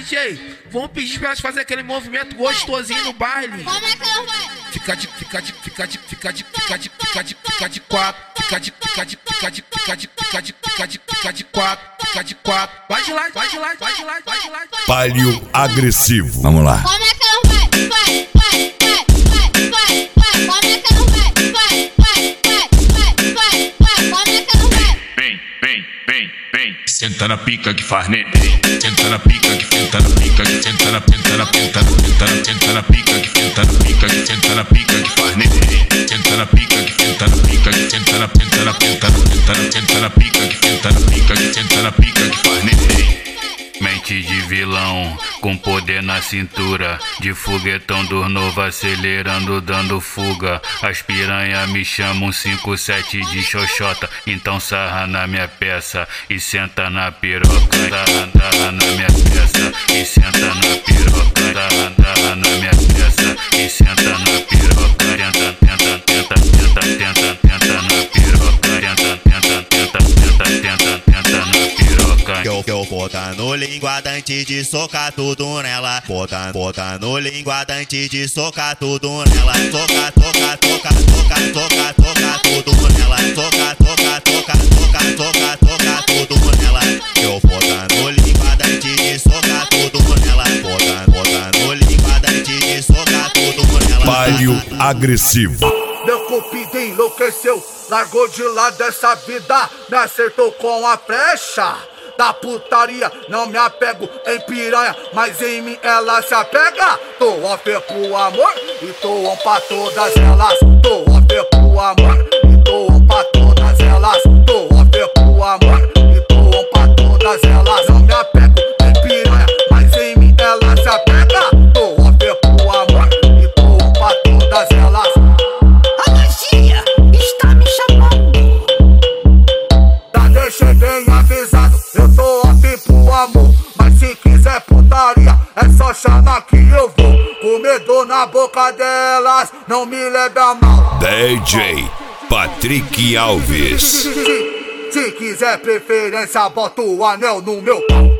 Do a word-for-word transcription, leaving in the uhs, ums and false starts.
J, vamos pedir pra elas fazerem aquele movimento gostosinho no baile. Como é que ela vai? Fica de, fica de, fica de, fica de, fica de, fica de, fica de quatro. Fica de, fica de, fica de, fica de, fica de, fica de, fica de quatro. Fica de quatro. Vai de lá, vai de lá, vai de lá, vai de lá. Palio agressivo. Vamos lá. Como é que ela vai? Vai, vai, vai, vai, vai, vai. Como é que ela vai? Vai, vai, vai, vai, vai, vai. Como é que ela vai? Vem, vem, vem, vem. Senta na pica que faz neném. Senta na pica que senta na pica que senta na senta na senta na senta na senta na pica que senta na pica que senta na pica que faz neném. Senta na pica que senta na pica que senta na senta na senta na senta na senta na pica que senta na pica que senta na pica que faz neném. Mente de vilão, com poder na cintura, de foguetão dos novo acelerando, dando fuga. As piranha me chamam cinco sete de xoxota, então sarra na minha peça e senta na piroca. Sarra, sarra na minha peça e senta na piroca. Sarra, sarra na minha peça e senta na piroca. Tenta, tenta, tenta, tenta, tenta, tenta na piroca. Tenta, tenta, tenta, tenta, tenta, tenta na piroca. Que eu, que eu botando linguada antes de socar tudo nela. Botando, botando linguada antes de socar tudo nela. Soca, toca, toca, toca, toca, toca tudo nela. Soca, toca, toca, toca, toca, toca tudo nela. Que eu botando linguada antes de socar tudo nela. Botando, botando linguada antes de socar tudo nela. Palio agressivo. Meu cupido enlouqueceu, largou de lado essa vida, me acertou com a flecha da putaria. Não me apego em piranha, mas em mim ela se apega. Tô a fé pro amor e tô on pra todas elas. Tô a fé pro amor e tô on pra todas elas. Tô a fé pro amor e tô on pra todas elas. Não me apego em piranha, mas em mim ela se apega. Tô a fé pro amor e tô on pra todas elas. A magia está me chamando. Já deixei bem avisado, eu tô aqui pro amor. Mas se quiser putaria, é só chamar que eu vou. Comedor na boca delas, não me leve a mal. D J Patrick Alves. Se, se quiser preferência, bota o anel no meu pau.